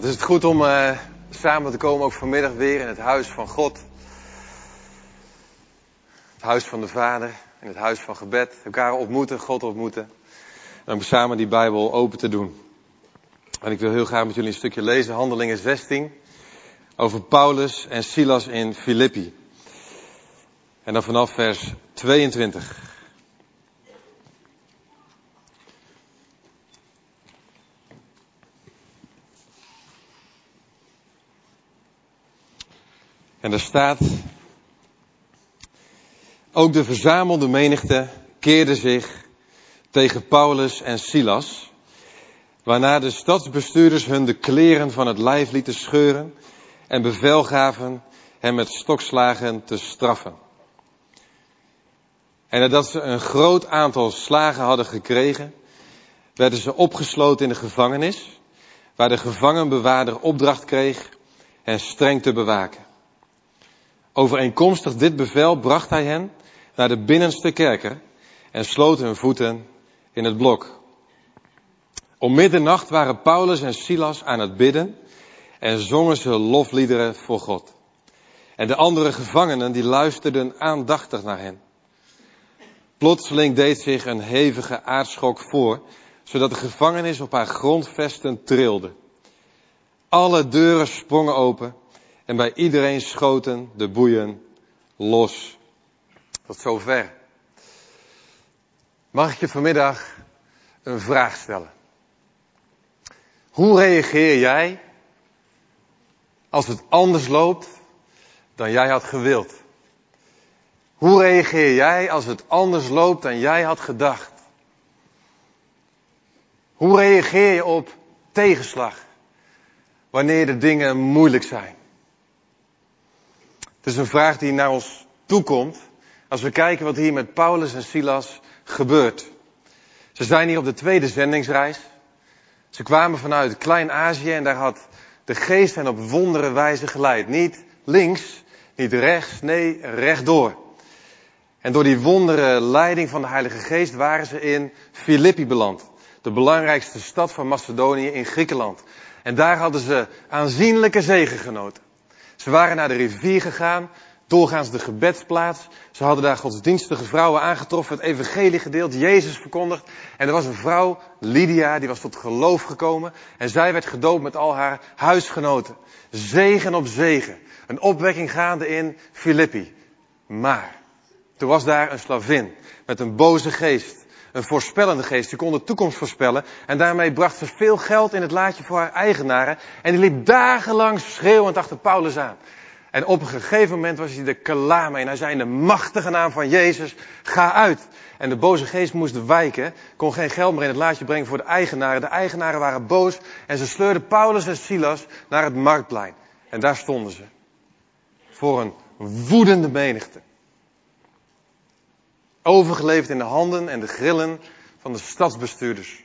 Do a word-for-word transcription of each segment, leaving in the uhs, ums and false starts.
Het is het goed om uh, samen te komen, ook vanmiddag weer in het huis van God. Het huis van de Vader, in het huis van gebed. Elkaar ontmoeten, God ontmoeten. En om samen die Bijbel open te doen. En ik wil heel graag met jullie een stukje lezen, Handelingen zestien. Over Paulus en Silas in Filippi. En dan vanaf vers tweeëntwintig. En daar staat: ook de verzamelde menigte keerde zich tegen Paulus en Silas, waarna de stadsbestuurders hun de kleren van het lijf lieten scheuren en bevel gaven hem met stokslagen te straffen. En nadat ze een groot aantal slagen hadden gekregen, werden ze opgesloten in de gevangenis, waar de gevangenbewaarder opdracht kreeg hen streng te bewaken. Overeenkomstig dit bevel bracht hij hen naar de binnenste kerker en sloot hun voeten in het blok. Om middernacht waren Paulus en Silas aan het bidden en zongen ze lofliederen voor God. En de andere gevangenen die luisterden aandachtig naar hen. Plotseling deed zich een hevige aardschok voor, zodat de gevangenis op haar grondvesten trilde. Alle deuren sprongen open en bij iedereen schoten de boeien los. Tot zover. Mag ik je vanmiddag een vraag stellen? Hoe reageer jij als het anders loopt dan jij had gewild? Hoe reageer jij als het anders loopt dan jij had gedacht? Hoe reageer je op tegenslag wanneer de dingen moeilijk zijn? Het is een vraag die naar ons toekomt als we kijken wat hier met Paulus en Silas gebeurt. Ze zijn hier op de tweede zendingsreis. Ze kwamen vanuit Klein-Azië en daar had de geest hen op wondere wijze geleid. Niet links, niet rechts, nee, rechtdoor. En door die wondere leiding van de Heilige Geest waren ze in Filippi beland. De belangrijkste stad van Macedonië in Griekenland. En daar hadden ze aanzienlijke zegen genoten. Ze waren naar de rivier gegaan, doorgaans de gebedsplaats. Ze hadden daar godsdienstige vrouwen aangetroffen, het evangelie gedeeld, Jezus verkondigd. En er was een vrouw, Lydia, die was tot geloof gekomen. En zij werd gedoopt met al haar huisgenoten. Zegen op zegen. Een opwekking gaande in Filippi. Maar toen was daar een slavin met een boze geest. Een voorspellende geest, die kon de toekomst voorspellen. En daarmee bracht ze veel geld in het laadje voor haar eigenaren. En die liep dagenlang schreeuwend achter Paulus aan. En op een gegeven moment was hij er klaar mee. En hij zei in de machtige naam van Jezus, ga uit. En de boze geest moest wijken. Kon geen geld meer in het laadje brengen voor de eigenaren. De eigenaren waren boos. En ze sleurden Paulus en Silas naar het marktplein. En daar stonden ze. Voor een woedende menigte. Overgeleverd in de handen en de grillen van de stadsbestuurders.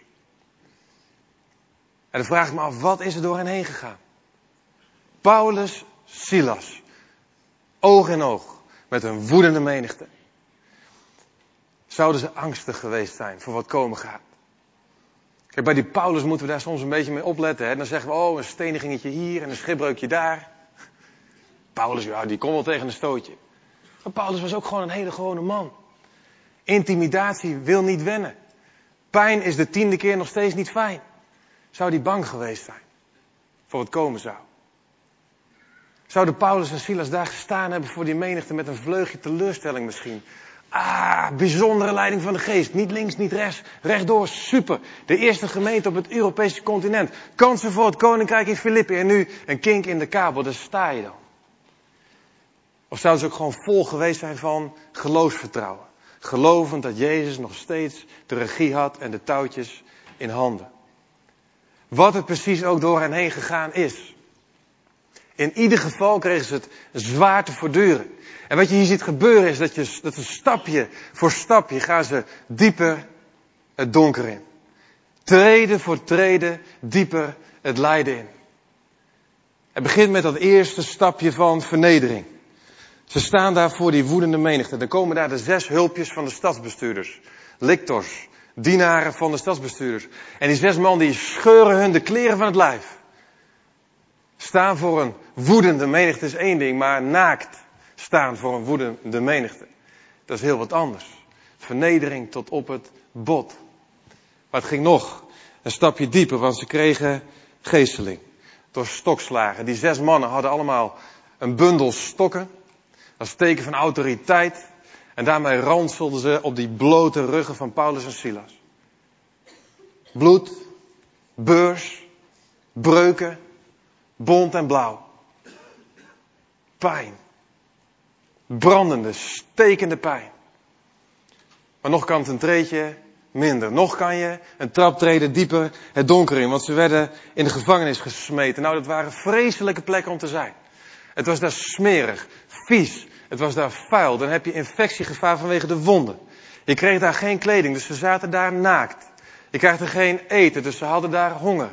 En dan vraag ik me af, wat is er door hen heen gegaan? Paulus, Silas. Oog in oog met een woedende menigte. Zouden ze angstig geweest zijn voor wat komen gaat? Kijk, bij die Paulus moeten we daar soms een beetje mee opletten. Hè? Dan zeggen we, oh, een stenigingetje hier en een schipbreukje daar. Paulus, ja, die kon wel tegen een stootje. Maar Paulus was ook gewoon een hele gewone man. Intimidatie wil niet wennen. Pijn is de tiende keer nog steeds niet fijn. Zou die bang geweest zijn voor wat komen zou? Zouden Paulus en Silas daar gestaan hebben voor die menigte met een vleugje teleurstelling misschien? Ah, bijzondere leiding van de geest. Niet links, niet rechts. Rechtdoor, super. De eerste gemeente op het Europese continent. Kansen voor het koninkrijk in Filippi. En nu een kink in de kabel. Daar sta je dan. Of zouden ze ook gewoon vol geweest zijn van geloofsvertrouwen? Gelovend dat Jezus nog steeds de regie had en de touwtjes in handen. Wat het precies ook door hen heen gegaan is. In ieder geval kregen ze het zwaar te voortduren. En wat je hier ziet gebeuren is dat, je, dat ze stapje voor stapje gaan ze dieper het donker in. Treden voor treden dieper het lijden in. Het begint met dat eerste stapje van vernedering. Ze staan daar voor die woedende menigte. Dan komen daar de zes hulpjes van de stadsbestuurders. Lictors, dienaren van de stadsbestuurders. En die zes man die scheuren hun de kleren van het lijf. Staan voor een woedende menigte is één ding, maar naakt staan voor een woedende menigte, dat is heel wat anders. Vernedering tot op het bot. Maar het ging nog een stapje dieper, want ze kregen geesteling. Door stokslagen. Die zes mannen hadden allemaal een bundel stokken. Dat is teken van autoriteit. En daarmee ranselden ze op die blote ruggen van Paulus en Silas. Bloed, beurs, breuken, bont en blauw. Pijn. Brandende, stekende pijn. Maar nog kan het een treetje minder. Nog kan je een trap treden dieper het donker in. Want ze werden in de gevangenis gesmeten. Nou, dat waren vreselijke plekken om te zijn. Het was daar smerig, vies. Het was daar vuil. Dan heb je infectiegevaar vanwege de wonden. Je kreeg daar geen kleding, dus ze zaten daar naakt. Je krijgt er geen eten, dus ze hadden daar honger.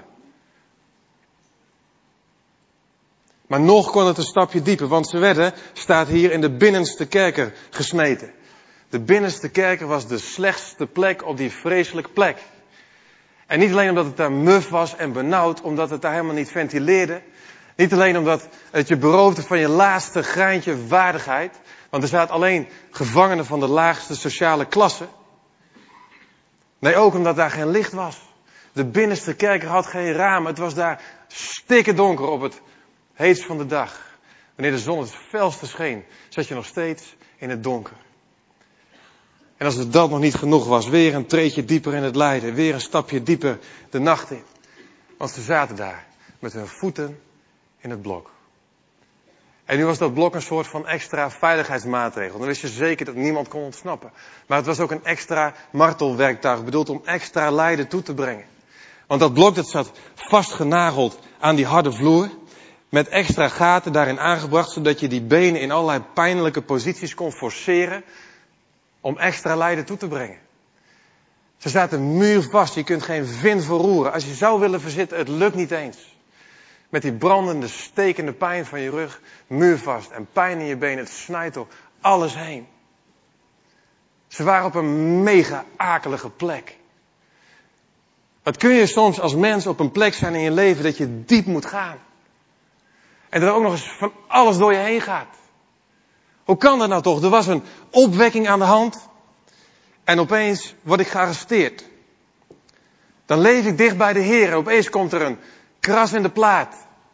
Maar nog kon het een stapje dieper, want ze werden, staat hier, in de binnenste kerker gesmeten. De binnenste kerker was de slechtste plek op die vreselijke plek. En niet alleen omdat het daar muf was en benauwd, omdat het daar helemaal niet ventileerde. Niet alleen omdat het je beroofde van je laatste graantje waardigheid. Want er zaten alleen gevangenen van de laagste sociale klasse. Nee, ook omdat daar geen licht was. De binnenste kerker had geen ramen. Het was daar stikken donker op het heetst van de dag. Wanneer de zon het felste scheen, zat je nog steeds in het donker. En als het dat nog niet genoeg was, weer een treetje dieper in het lijden. Weer een stapje dieper de nacht in. Want ze zaten daar met hun voeten in het blok. En nu was dat blok een soort van extra veiligheidsmaatregel. Dan wist je zeker dat niemand kon ontsnappen. Maar het was ook een extra martelwerktuig, bedoeld om extra lijden toe te brengen. Want dat blok dat zat vastgenageld aan die harde vloer. Met extra gaten daarin aangebracht, zodat je die benen in allerlei pijnlijke posities kon forceren. Om extra lijden toe te brengen. Ze zaten muurvast, je kunt geen vin verroeren. Als je zou willen verzitten, het lukt niet eens. Met die brandende, stekende pijn van je rug, muurvast en pijn in je benen, het snijdt door alles heen. Ze waren op een mega akelige plek. Wat kun je soms als mens op een plek zijn in je leven dat je diep moet gaan. En dat er ook nog eens van alles door je heen gaat. Hoe kan dat nou toch? Er was een opwekking aan de hand. En opeens word ik gearresteerd. Dan leef ik dicht bij de Heer. En opeens komt er een kras in de plaat.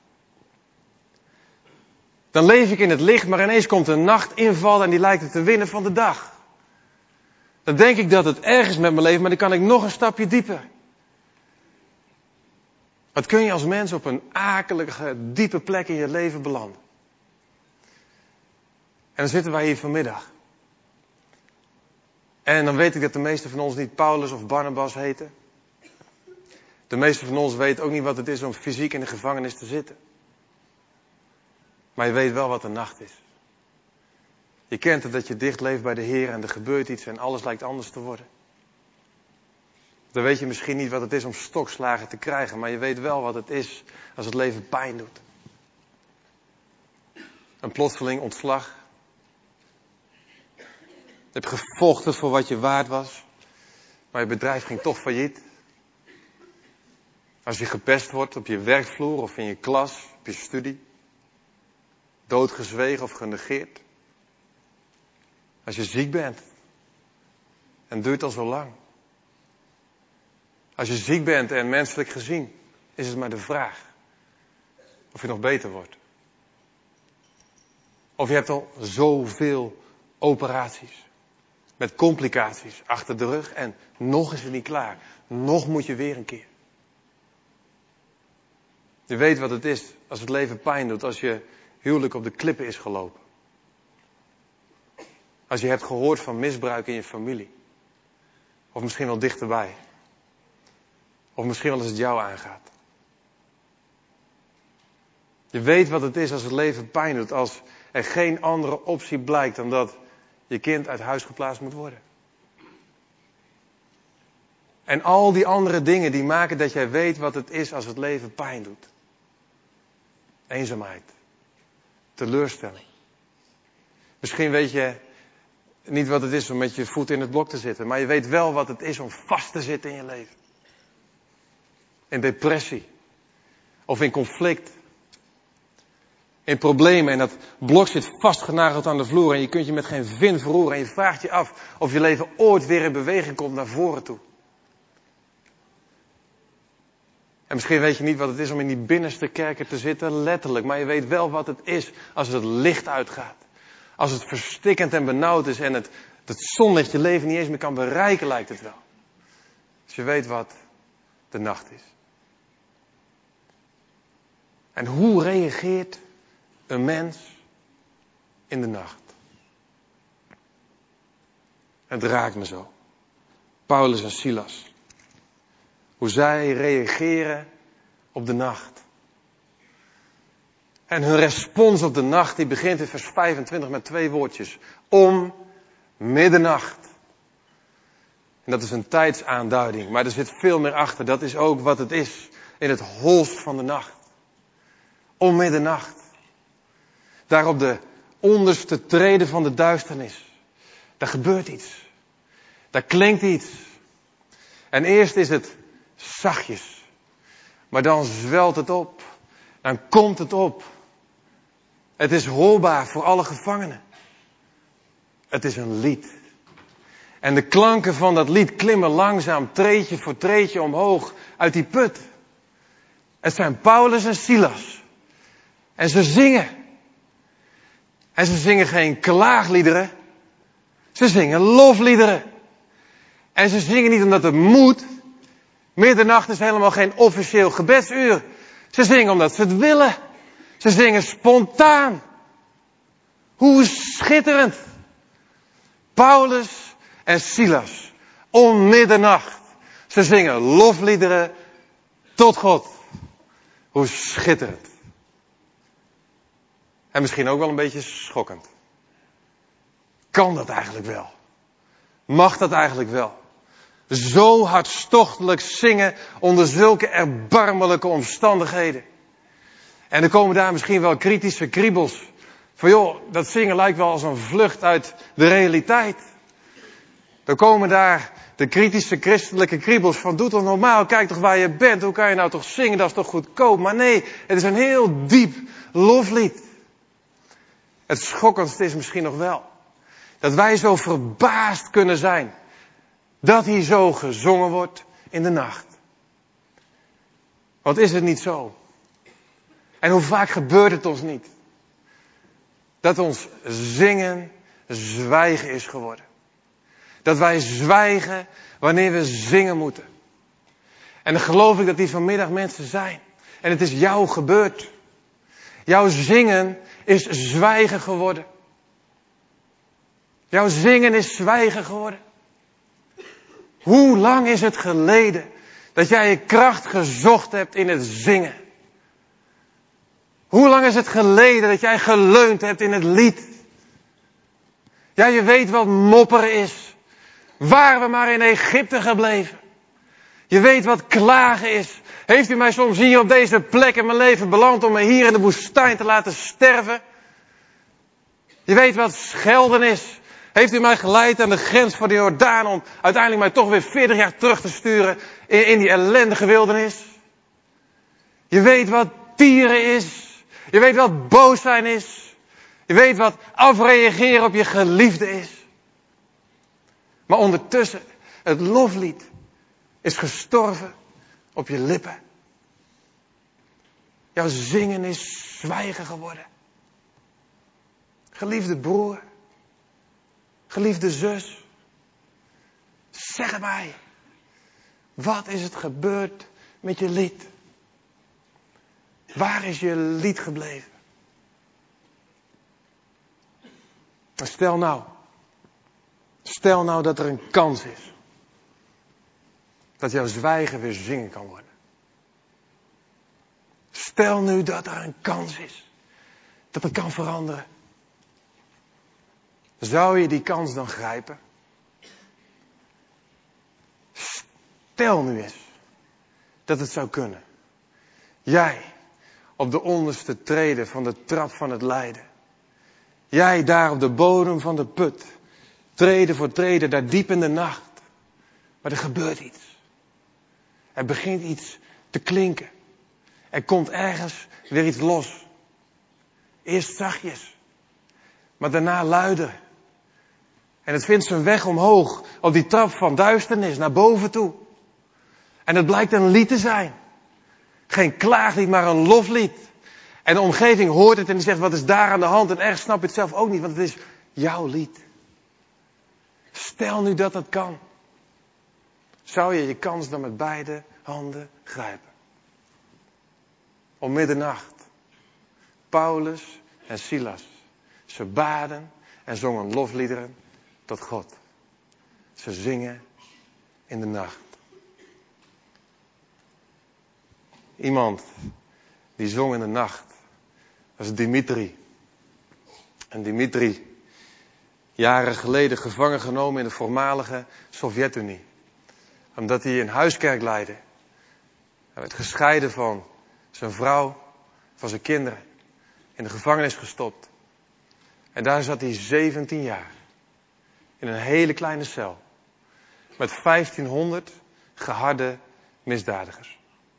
Dan leef ik in het licht, maar ineens komt een nachtinval en die lijkt het te winnen van de dag. Dan denk ik dat het erg is met mijn leven, maar dan kan ik nog een stapje dieper. Wat kun je als mens op een akelige, diepe plek in je leven belanden? En dan zitten wij hier vanmiddag. En dan weet ik dat de meesten van ons niet Paulus of Barnabas heten. De meesten van ons weten ook niet wat het is om fysiek in de gevangenis te zitten. Maar je weet wel wat een nacht is. Je kent het dat je dicht leeft bij de Heer en er gebeurt iets en alles lijkt anders te worden. Dan weet je misschien niet wat het is om stokslagen te krijgen, maar je weet wel wat het is als het leven pijn doet. Een plotseling ontslag. Je hebt gevochten voor wat je waard was, maar je bedrijf ging toch failliet. Als je gepest wordt op je werkvloer of in je klas, op je studie. Doodgezwegen of genegeerd. Als je ziek bent. En het duurt al zo lang. Als je ziek bent en menselijk gezien, is het maar de vraag of je nog beter wordt. Of je hebt al zoveel operaties. Met complicaties achter de rug en nog is het niet klaar. Nog moet je weer een keer. Je weet wat het is als het leven pijn doet, als je huwelijk op de klippen is gelopen. Als je hebt gehoord van misbruik in je familie. Of misschien wel dichterbij. Of misschien wel als het jou aangaat. Je weet wat het is als het leven pijn doet, als er geen andere optie blijkt dan dat je kind uit huis geplaatst moet worden. En al die andere dingen die maken dat jij weet wat het is als het leven pijn doet. Eenzaamheid. Teleurstelling. Misschien weet je niet wat het is om met je voet in het blok te zitten. Maar je weet wel wat het is om vast te zitten in je leven. In depressie. Of in conflict. in problemen en dat blok zit vastgenageld aan de vloer en je kunt je met geen vin verroeren en je vraagt je af of je leven ooit weer in beweging komt naar voren toe. En misschien weet je niet wat het is om in die binnenste kerken te zitten, letterlijk, maar je weet wel wat het is als het licht uitgaat. Als het verstikkend en benauwd is en het, het zonlicht je leven niet eens meer kan bereiken, lijkt het wel. Als je weet wat de nacht is. En hoe reageert een mens in de nacht? Het raakt me zo. Paulus en Silas. Hoe zij reageren op de nacht. En hun respons op de nacht die begint in vers vijfentwintig met twee woordjes. Om middernacht. En dat is een tijdsaanduiding, maar er zit veel meer achter. Dat is ook wat het is in het holst van de nacht. Om middernacht. Daar op de onderste treden van de duisternis. Daar gebeurt iets. Daar klinkt iets. En eerst is het zachtjes. Maar dan zwelt het op. Dan komt het op. Het is hoorbaar voor alle gevangenen. Het is een lied. En de klanken van dat lied klimmen langzaam, treedje voor treedje omhoog uit die put. Het zijn Paulus en Silas. En ze zingen. En ze zingen geen klaagliederen. Ze zingen lofliederen. En ze zingen niet omdat het moet. Middernacht is helemaal geen officieel gebedsuur. Ze zingen omdat ze het willen. Ze zingen spontaan. Hoe schitterend. Paulus en Silas. Om middernacht. Ze zingen lofliederen tot God. Hoe schitterend. En misschien ook wel een beetje schokkend. Kan dat eigenlijk wel? Mag dat eigenlijk wel? Zo hartstochtelijk zingen onder zulke erbarmelijke omstandigheden. En er komen daar misschien wel kritische kriebels. Van joh, dat zingen lijkt wel als een vlucht uit de realiteit. Er komen daar de kritische christelijke kriebels van doe toch normaal, kijk toch waar je bent. Hoe kan je nou toch zingen, dat is toch goedkoop. Maar nee, het is een heel diep loflied. Het schokkendste is misschien nog wel dat wij zo verbaasd kunnen zijn dat hier zo gezongen wordt in de nacht. Want is het niet zo? En hoe vaak gebeurt het ons niet? Dat ons zingen zwijgen is geworden. Dat wij zwijgen wanneer we zingen moeten. En dan geloof ik dat die vanmiddag mensen zijn. En het is jou gebeurd. Jouw zingen is zwijgen geworden. Jouw zingen is zwijgen geworden. Hoe lang is het geleden dat jij je kracht gezocht hebt in het zingen? Hoe lang is het geleden dat jij geleund hebt in het lied? Ja, je weet wat mopperen is. Waren we maar in Egypte gebleven. Je weet wat klagen is. Heeft u mij soms hier op deze plek in mijn leven beland om me hier in de woestijn te laten sterven? Je weet wat schelden is. Heeft u mij geleid aan de grens van de Jordaan om uiteindelijk mij toch weer veertig jaar terug te sturen in, in die ellendige wildernis? Je weet wat tieren is. Je weet wat boos zijn is. Je weet wat afreageren op je geliefde is. Maar ondertussen, het loflied is gestorven op je lippen. Jouw zingen is zwijgen geworden. Geliefde broer. Geliefde zus. Zeg het mij. Wat is het gebeurd met je lied? Waar is je lied gebleven? Maar stel nou. Stel nou dat er een kans is. Dat jouw zwijgen weer zingen kan worden. Stel nu dat er een kans is. Dat het kan veranderen. Zou je die kans dan grijpen? Stel nu eens. Dat het zou kunnen. Jij. Op de onderste treden van de trap van het lijden. Jij daar op de bodem van de put. Treden voor treden, daar diep in de nacht. Maar er gebeurt iets. Er begint iets te klinken. Er komt ergens weer iets los. Eerst zachtjes, maar daarna luider. En het vindt zijn weg omhoog, op die trap van duisternis, naar boven toe. En het blijkt een lied te zijn. Geen klaaglied, maar een loflied. En de omgeving hoort het en die zegt, wat is daar aan de hand? En ergens snap je het zelf ook niet, want het is jouw lied. Stel nu dat het kan. Zou je je kans dan met beide handen grijpen? Om middernacht. Paulus en Silas. Ze baden en zongen lofliederen tot God. Ze zingen in de nacht. Iemand die zong in de nacht. Dat is Dimitri. En Dimitri, jaren geleden gevangen genomen in de voormalige Sovjet-Unie. Omdat hij een huiskerk leidde. Hij werd gescheiden van zijn vrouw, van zijn kinderen. In de gevangenis gestopt. En daar zat hij zeventien jaar. In een hele kleine cel. Met vijftienhonderd geharde misdadigers.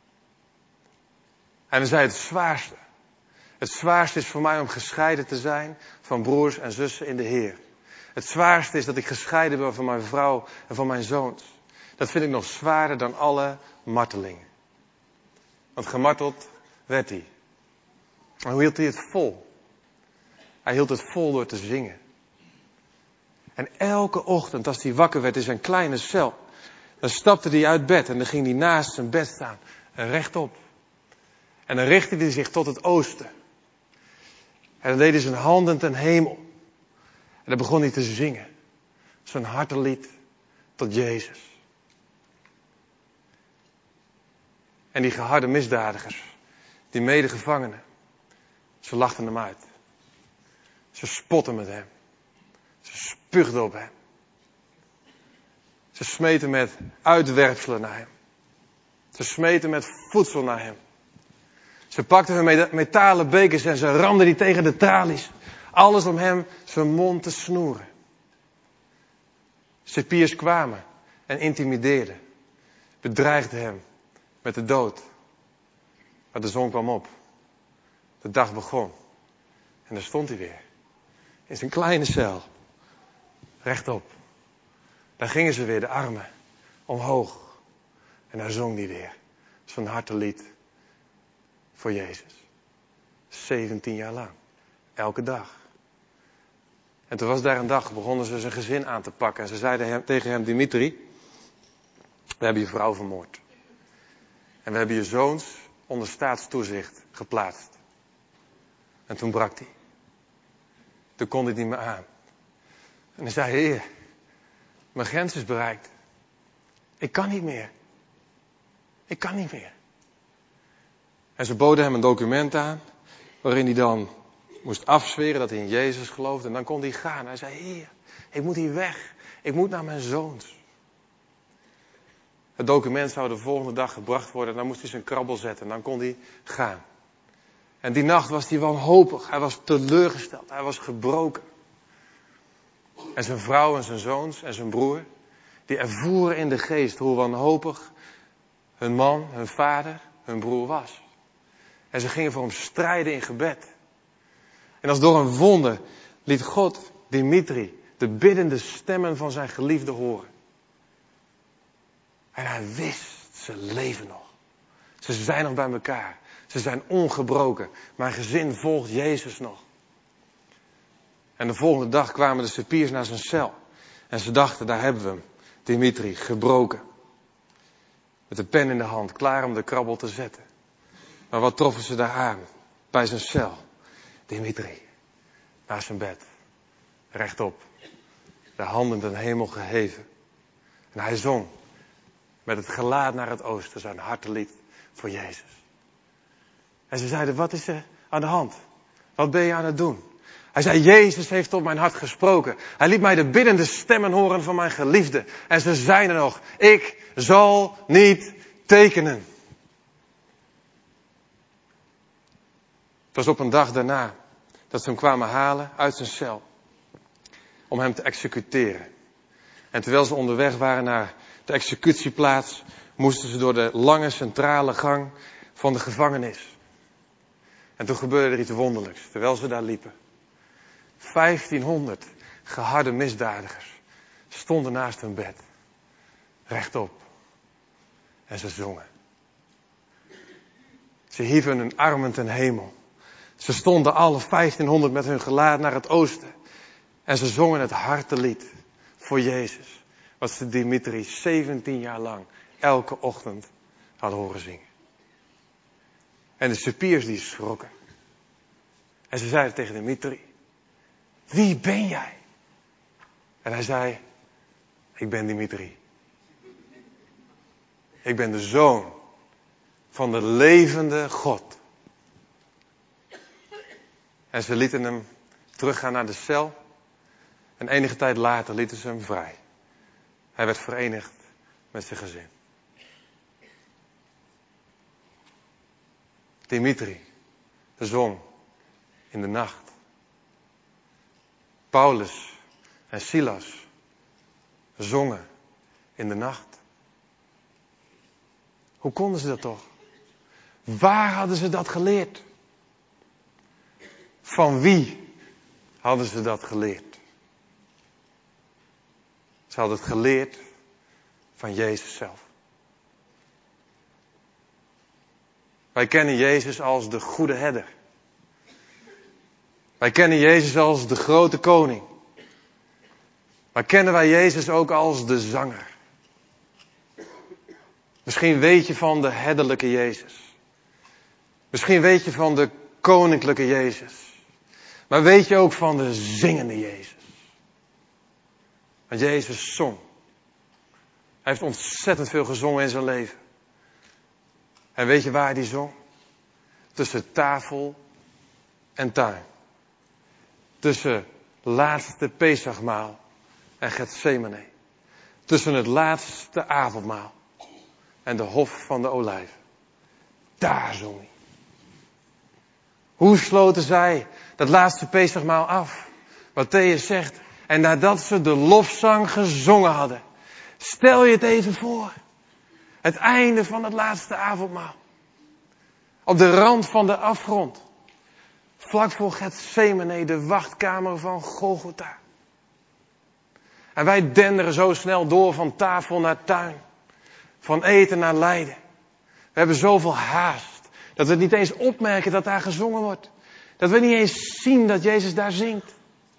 En hij zei het zwaarste. Het zwaarste is voor mij om gescheiden te zijn van broers en zussen in de Heer. Het zwaarste is dat ik gescheiden ben van mijn vrouw en van mijn zoons. Dat vind ik nog zwaarder dan alle martelingen. Want gemarteld werd hij. En hoe hield hij het vol? Hij hield het vol door te zingen. En elke ochtend als hij wakker werd in zijn kleine cel, dan stapte hij uit bed en dan ging hij naast zijn bed staan, rechtop. En dan richtte hij zich tot het oosten. En dan deed hij zijn handen ten hemel. En dan begon hij te zingen. Zijn hartelied tot Jezus. En die geharde misdadigers, die medegevangenen, ze lachten hem uit. Ze spotten met hem. Ze spuugden op hem. Ze smeten met uitwerpselen naar hem. Ze smeten met voedsel naar hem. Ze pakten hun metalen bekers en ze ramden die tegen de tralies. Alles om hem zijn mond te snoeren. Cipiers kwamen en intimideerden. Bedreigden hem met de dood. Maar de zon kwam op. De dag begon. En daar stond hij weer. In zijn kleine cel. Rechtop. Daar gingen ze weer, de armen omhoog. En daar zong hij weer. Zijn hartelied voor Jezus. zeventien jaar lang. Elke dag. En toen was daar een dag, begonnen ze zijn gezin aan te pakken. En ze zeiden hem, tegen hem, Dimitri, we hebben je vrouw vermoord. En we hebben je zoons onder staatstoezicht geplaatst. En toen brak hij. Toen kon hij het niet meer aan. En hij zei, Heer, mijn grens is bereikt. Ik kan niet meer. Ik kan niet meer. En ze boden hem een document aan, waarin hij dan moest afzweren dat hij in Jezus geloofde. En dan kon hij gaan. Hij zei, Heer, ik moet hier weg. Ik moet naar mijn zoons. Het document zou de volgende dag gebracht worden. En dan moest hij zijn krabbel zetten. En dan kon hij gaan. En die nacht was hij wanhopig. Hij was teleurgesteld. Hij was gebroken. En zijn vrouw en zijn zoons en zijn broer, die ervoeren in de geest hoe wanhopig hun man, hun vader, hun broer was. En ze gingen voor hem strijden in gebed. En als door een wonder liet God Dimitri de biddende stemmen van zijn geliefde horen. En hij wist, ze leven nog. Ze zijn nog bij elkaar. Ze zijn ongebroken. Mijn gezin volgt Jezus nog. En de volgende dag kwamen de cipiers naar zijn cel. En ze dachten, daar hebben we hem. Dimitri, gebroken. Met de pen in de hand, klaar om de krabbel te zetten. Maar wat troffen ze daar aan? Bij zijn cel. Dimitri. Naast zijn bed. Rechtop. De handen ten hemel geheven. En hij zong. Met het gelaat naar het oosten. Zijn hartelied voor Jezus. En ze zeiden, wat is er aan de hand? Wat ben je aan het doen? Hij zei, Jezus heeft tot mijn hart gesproken. Hij liet mij de biddende stemmen horen van mijn geliefde. En ze zeiden nog, ik zal niet tekenen. Het was op een dag daarna dat ze hem kwamen halen uit zijn cel. Om hem te executeren. En terwijl ze onderweg waren naar de executieplaats, moesten ze door de lange centrale gang van de gevangenis. En toen gebeurde er iets wonderlijks, terwijl ze daar liepen. vijftienhonderd geharde misdadigers stonden naast hun bed. Rechtop. En ze zongen. Ze hieven hun armen ten hemel. Ze stonden alle vijftienhonderd met hun gelaat naar het oosten. En ze zongen het hartelied voor Jezus. Wat ze Dimitri zeventien jaar lang elke ochtend hadden horen zingen. En de cipiers die schrokken. En ze zeiden tegen Dimitri: wie ben jij? En hij zei: ik ben Dimitri. Ik ben de zoon van de levende God. En ze lieten hem teruggaan naar de cel. En enige tijd later lieten ze hem vrij. Hij werd verenigd met zijn gezin. Dimitri zong in de nacht. Paulus en Silas zongen in de nacht. Hoe konden ze dat toch? Waar hadden ze dat geleerd? Van wie hadden ze dat geleerd? Ze hadden het geleerd van Jezus zelf. Wij kennen Jezus als de goede herder. Wij kennen Jezus als de grote koning. Maar kennen wij Jezus ook als de zanger? Misschien weet je van de herderlijke Jezus. Misschien weet je van de koninklijke Jezus. Maar weet je ook van de zingende Jezus? Want Jezus zong. Hij heeft ontzettend veel gezongen in zijn leven. En weet je waar hij zong? Tussen tafel en tuin. Tussen laatste Pesachmaal en Getsemane. Tussen het laatste avondmaal en de hof van de olijven. Daar zong hij. Hoe sloten zij dat laatste Pesachmaal af? Mattheüs zegt: en nadat ze de lofzang gezongen hadden. Stel je het even voor. Het einde van het laatste avondmaal. Op de rand van de afgrond. Vlak voor Getsemane, de wachtkamer van Golgotha. En wij denderen zo snel door van tafel naar tuin. Van eten naar lijden. We hebben zoveel haast. Dat we niet eens opmerken dat daar gezongen wordt. Dat we niet eens zien dat Jezus daar zingt.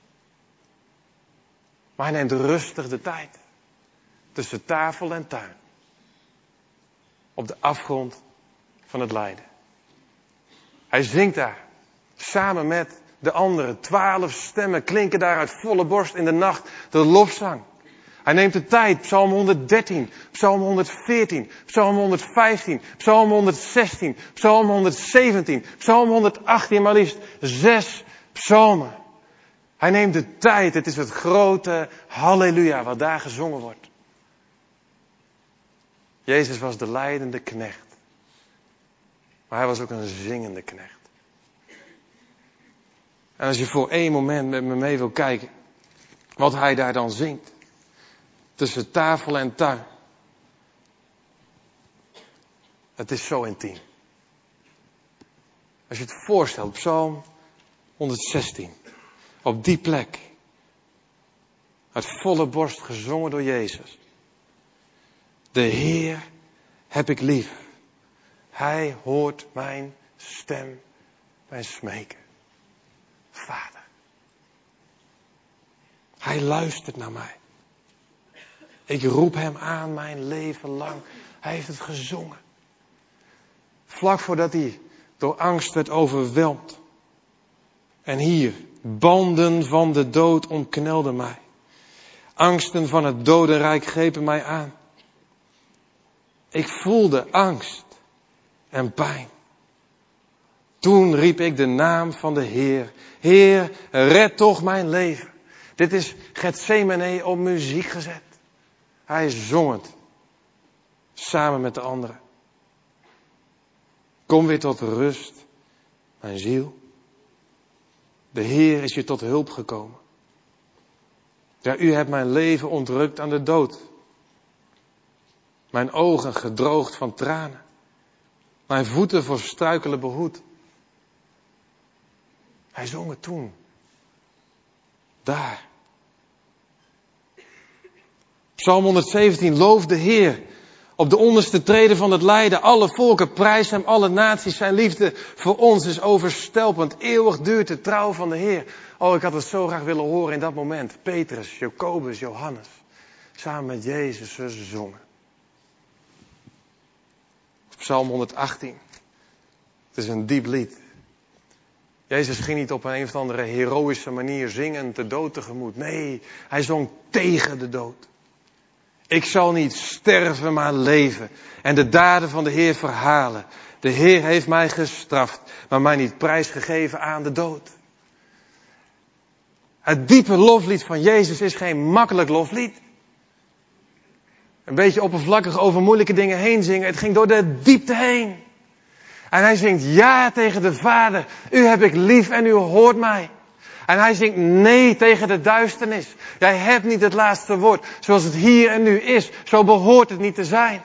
Maar hij neemt rustig de tijd. Tussen tafel en tuin. Op de afgrond van het lijden. Hij zingt daar. Samen met de anderen. Twaalf stemmen klinken daar uit volle borst in de nacht. De lofzang. Hij neemt de tijd. Psalm honderddertien. Psalm honderdveertien. Psalm honderdvijftien. Psalm honderdzestien. Psalm honderdzeventien. Psalm honderdachttien. Maar liefst zes psalmen. Hij neemt de tijd. Het is het grote halleluja wat daar gezongen wordt. Jezus was de lijdende knecht. Maar hij was ook een zingende knecht. En als je voor één moment met me mee wil kijken. Wat hij daar dan zingt. Tussen tafel en tuin. Het is zo intiem. Als je het voorstelt. Psalm honderdzestien. Op die plek. Uit volle borst gezongen door Jezus. De Heer heb ik lief. Hij hoort mijn stem, mijn smeken. Vader. Hij luistert naar mij. Ik roep hem aan mijn leven lang. Hij heeft het gezongen. Vlak voordat hij door angst werd overweldigd. En hier, banden van de dood omknelden mij. Angsten van het dodenrijk grepen mij aan. Ik voelde angst en pijn. Toen riep ik de naam van de Heer. Heer, red toch mijn leven. Dit is Getsemane op muziek gezet. Hij zong het. Samen met de anderen. Kom weer tot rust, mijn ziel. De Heer is je tot hulp gekomen. Ja, u hebt mijn leven ontrukt aan de dood. Mijn ogen gedroogd van tranen. Mijn voeten voor struikelen behoed. Hij zong het toen. Daar. Psalm honderdzeventien, loof de Heer. Op de onderste treden van het lijden, alle volken prijs hem, alle naties. Zijn liefde voor ons is overstelpend. Eeuwig duurt de trouw van de Heer. Oh, ik had het zo graag willen horen in dat moment. Petrus, Jacobus, Johannes. Samen met Jezus ze zongen. Psalm honderdachttien. Het is een diep lied. Jezus ging niet op een of andere heroïsche manier zingend de dood tegemoet. Nee, hij zong tegen de dood. Ik zal niet sterven, maar leven. En de daden van de Heer verhalen. De Heer heeft mij gestraft, maar mij niet prijsgegeven aan de dood. Het diepe loflied van Jezus is geen makkelijk loflied. Een beetje oppervlakkig over moeilijke dingen heen zingen. Het ging door de diepte heen. En hij zingt ja tegen de Vader. U heb ik lief en u hoort mij. En hij zingt nee tegen de duisternis. Jij hebt niet het laatste woord. Zoals het hier en nu is, zo behoort het niet te zijn.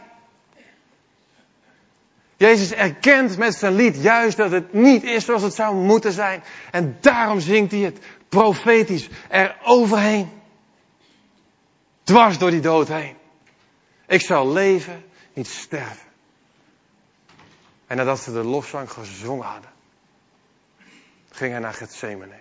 Jezus erkent met zijn lied juist dat het niet is zoals het zou moeten zijn. En daarom zingt hij het profetisch er overheen. Dwars door die dood heen. Ik zal leven, niet sterven. En nadat ze de lofzang gezongen hadden, ging hij naar Getsemane.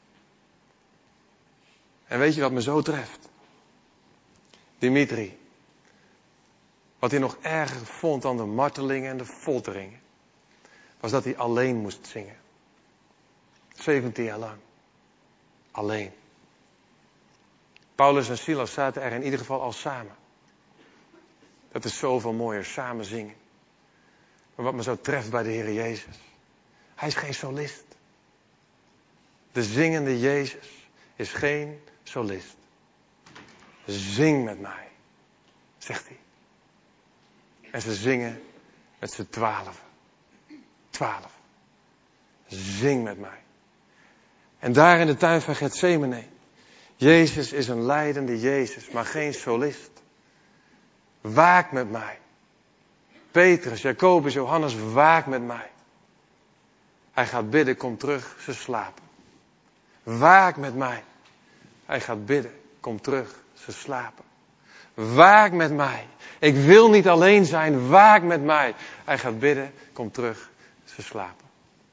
En weet je wat me zo treft? Dimitri. Wat hij nog erger vond dan de martelingen en de folteringen, was dat hij alleen moest zingen. zeventien jaar lang. Alleen. Paulus en Silas zaten er in ieder geval al samen. Dat is zoveel mooier, samen zingen. Maar wat me zo treft bij de Heer Jezus. Hij is geen solist. De zingende Jezus is geen solist. Zing met mij, zegt hij. En ze zingen met z'n twaalf. Twaalf. Zing met mij. En daar in de tuin van Getsemane. Jezus is een lijdende Jezus, maar geen solist. Waak met mij. Petrus, Jacobus, Johannes, waak met mij. Hij gaat bidden, kom terug, ze slapen. Waak met mij. Hij gaat bidden, kom terug, ze slapen. Waak met mij. Ik wil niet alleen zijn, waak met mij. Hij gaat bidden, kom terug, ze slapen.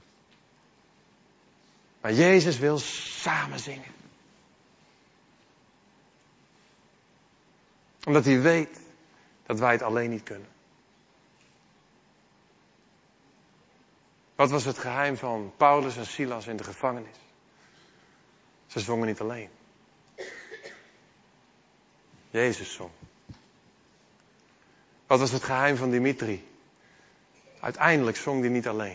Maar Jezus wil samen zingen. Omdat hij weet dat wij het alleen niet kunnen. Wat was het geheim van Paulus en Silas in de gevangenis? Ze zongen niet alleen. Jezus zong. Wat was het geheim van Dimitri? Uiteindelijk zong hij niet alleen.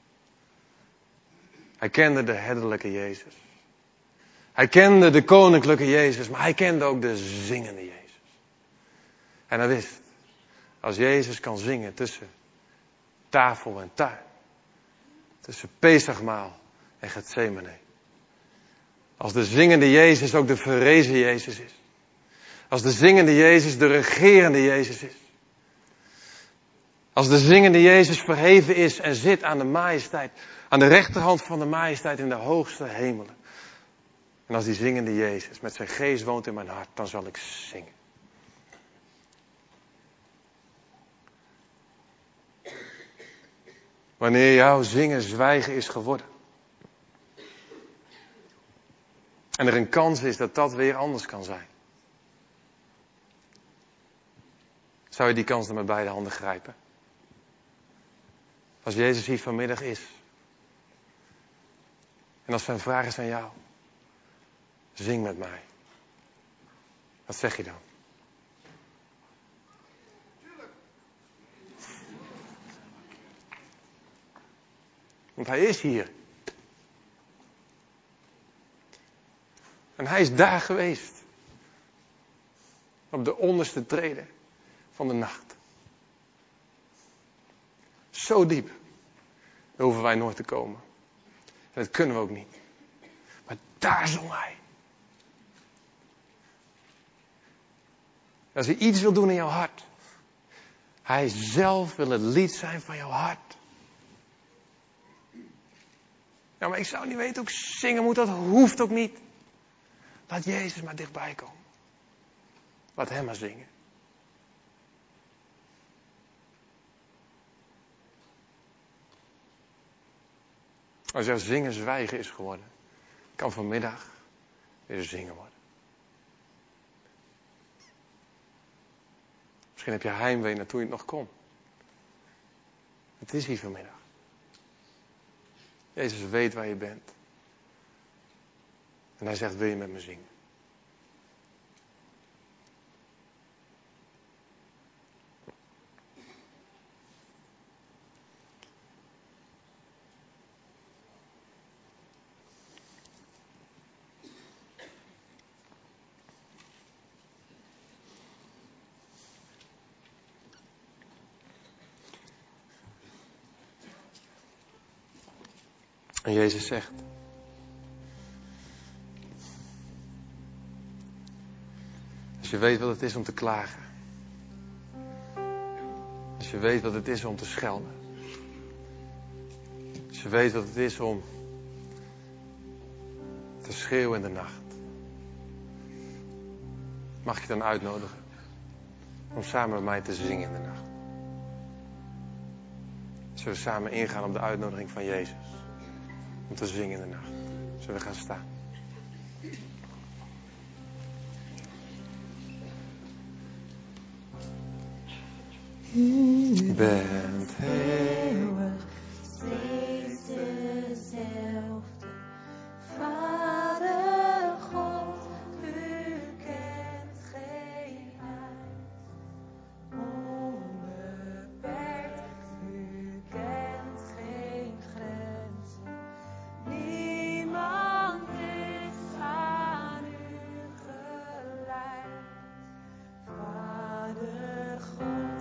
Hij kende de herderlijke Jezus. Hij kende de koninklijke Jezus, maar hij kende ook de zingende Jezus. En hij wist, als Jezus kan zingen tussen tafel en tuin, tussen Pesachmaal en Getsemane. Als de zingende Jezus ook de verrezen Jezus is. Als de zingende Jezus de regerende Jezus is. Als de zingende Jezus verheven is en zit aan de majesteit, aan de rechterhand van de majesteit in de hoogste hemelen. En als die zingende Jezus met zijn geest woont in mijn hart, dan zal ik zingen. Wanneer jouw zingen zwijgen is geworden. En er een kans is dat dat weer anders kan zijn. Zou je die kans dan met beide handen grijpen? Als Jezus hier vanmiddag is. En als zijn vraag is aan jou. Zing met mij. Wat zeg je dan? Want hij is hier. En hij is daar geweest. Op de onderste treden van de nacht. Zo diep. Daar hoeven wij nooit te komen. En dat kunnen we ook niet. Maar daar zong hij. Als hij iets wil doen in jouw hart. Hij zelf wil het lied zijn van jouw hart. Ja, maar ik zou niet weten hoe ik zingen moet. Dat hoeft ook niet. Laat Jezus maar dichtbij komen. Laat hem maar zingen. Als jouw zingen zwijgen is geworden, kan vanmiddag weer zingen worden. Misschien heb je heimwee naartoe je het nog kon. Het is hier vanmiddag. Jezus weet waar je bent. En hij zegt, wil je met me zingen? En Jezus zegt, als je weet wat het is om te klagen. Als je weet wat het is om te schelden. Als je weet wat het is om te schreeuwen in de nacht. Mag ik je dan uitnodigen om samen met mij te zingen in de nacht. Zullen we samen ingaan op de uitnodiging van Jezus. Om te zingen in de nacht. Zullen we gaan staan. U bent eeuwig, steeds dezelfde. Vader God, u kent geen eind. Onbeperkt, u kent geen grenzen. Niemand is aan u gelijk. Vader God.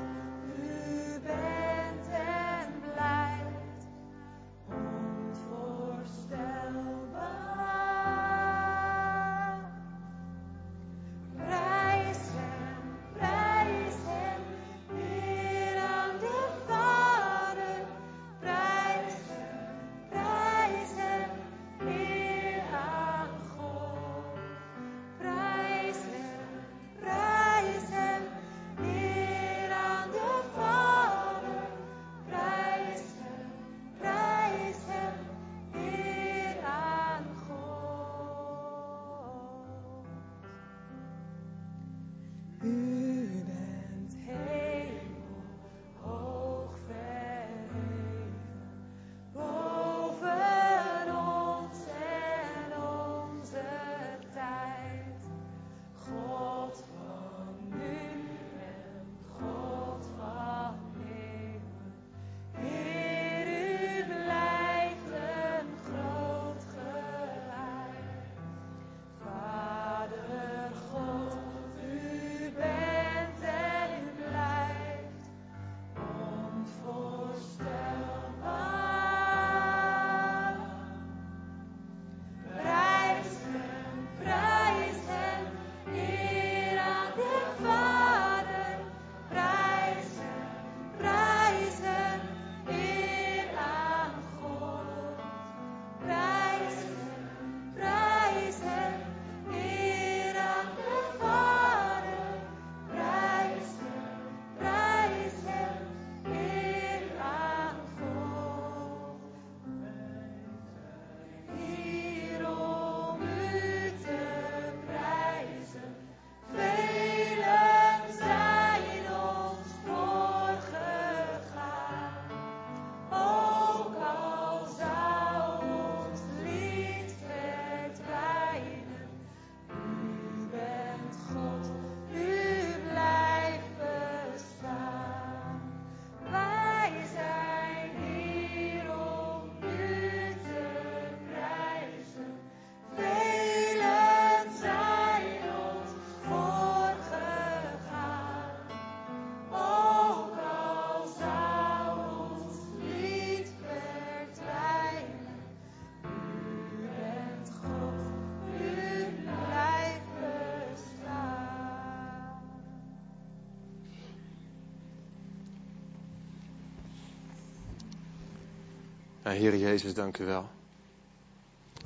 Ja, Heer Jezus, dank u wel.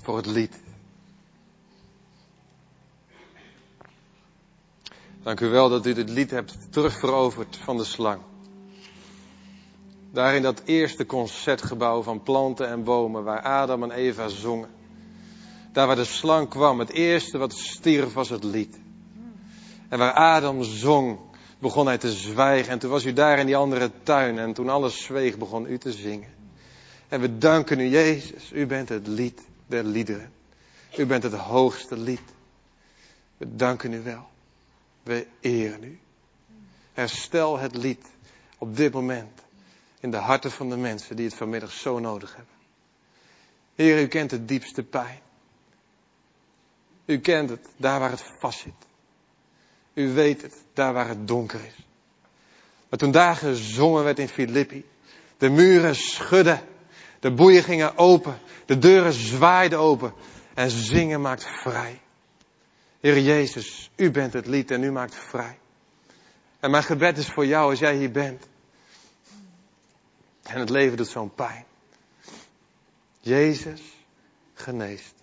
voor het lied. Dank u wel dat u dit lied hebt terugveroverd van de slang. Daar in dat eerste concertgebouw van planten en bomen waar Adam en Eva zongen. Daar waar de slang kwam, het eerste wat stierf was het lied. En waar Adam zong, begon hij te zwijgen. En toen was u daar in die andere tuin. En toen alles zweeg, begon u te zingen. En we danken u, Jezus. U bent het lied der liederen. U bent het hoogste lied. We danken u wel. We eren u. Herstel het lied op dit moment in de harten van de mensen die het vanmiddag zo nodig hebben. Heer, u kent de diepste pijn. U kent het, daar waar het vast zit. U weet het, daar waar het donker is. Maar toen daar gezongen werd in Filippi, de muren schudden, de boeien gingen open, de deuren zwaaiden open en zingen maakt vrij. Heer Jezus, u bent het lied en u maakt vrij. En mijn gebed is voor jou als jij hier bent. En het leven doet zo'n pijn. Jezus geneest.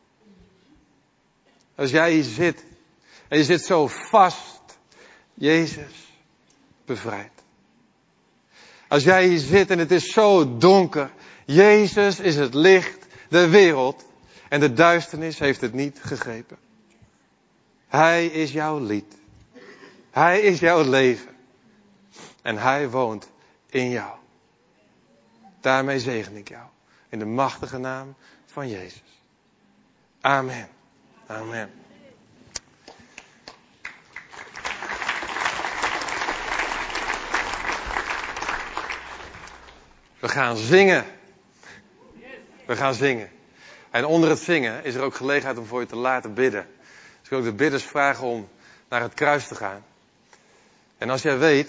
Als jij hier zit en je zit zo vast, Jezus bevrijdt. Als jij hier zit en het is zo donker, Jezus is het licht der wereld en de duisternis heeft het niet gegrepen. Hij is jouw lied. Hij is jouw leven. En hij woont in jou. Daarmee zegen ik jou. In de machtige naam van Jezus. Amen. Amen. We gaan zingen. We gaan zingen. En onder het zingen is er ook gelegenheid om voor je te laten bidden. Dus ik wil ook de bidders vragen om naar het kruis te gaan. En als jij weet,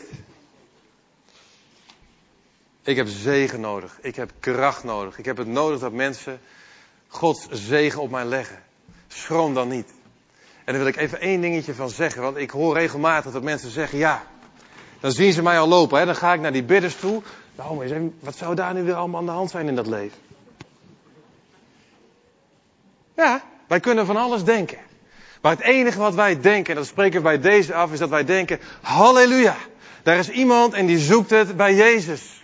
ik heb zegen nodig. Ik heb kracht nodig. Ik heb het nodig dat mensen Gods zegen op mij leggen. Schroom dan niet. En daar wil ik even één dingetje van zeggen. Want ik hoor regelmatig dat mensen zeggen, ja, dan zien ze mij al lopen. Hè? Dan ga ik naar die bidders toe. Nou, maar eens, wat zou daar nu weer allemaal aan de hand zijn in dat leven? Ja, wij kunnen van alles denken. Maar het enige wat wij denken, en dat spreken we bij deze af, is dat wij denken, halleluja. Daar is iemand en die zoekt het bij Jezus.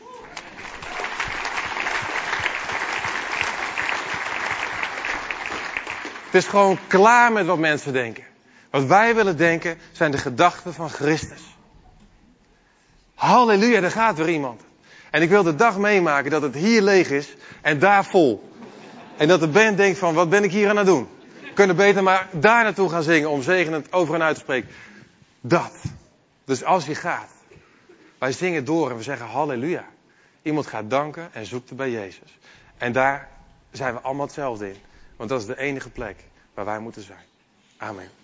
Het is gewoon klaar met wat mensen denken. Wat wij willen denken zijn de gedachten van Christus. Halleluja, daar gaat weer iemand. En ik wil de dag meemaken dat het hier leeg is en daar vol. En dat de band denkt van, wat ben ik hier aan het doen? We kunnen beter maar daar naartoe gaan zingen om zegenend over en uit te spreken. Dat. Dus als je gaat, wij zingen door en we zeggen halleluja. Iemand gaat danken en zoekt het bij Jezus. En daar zijn we allemaal hetzelfde in. Want dat is de enige plek waar wij moeten zijn. Amen.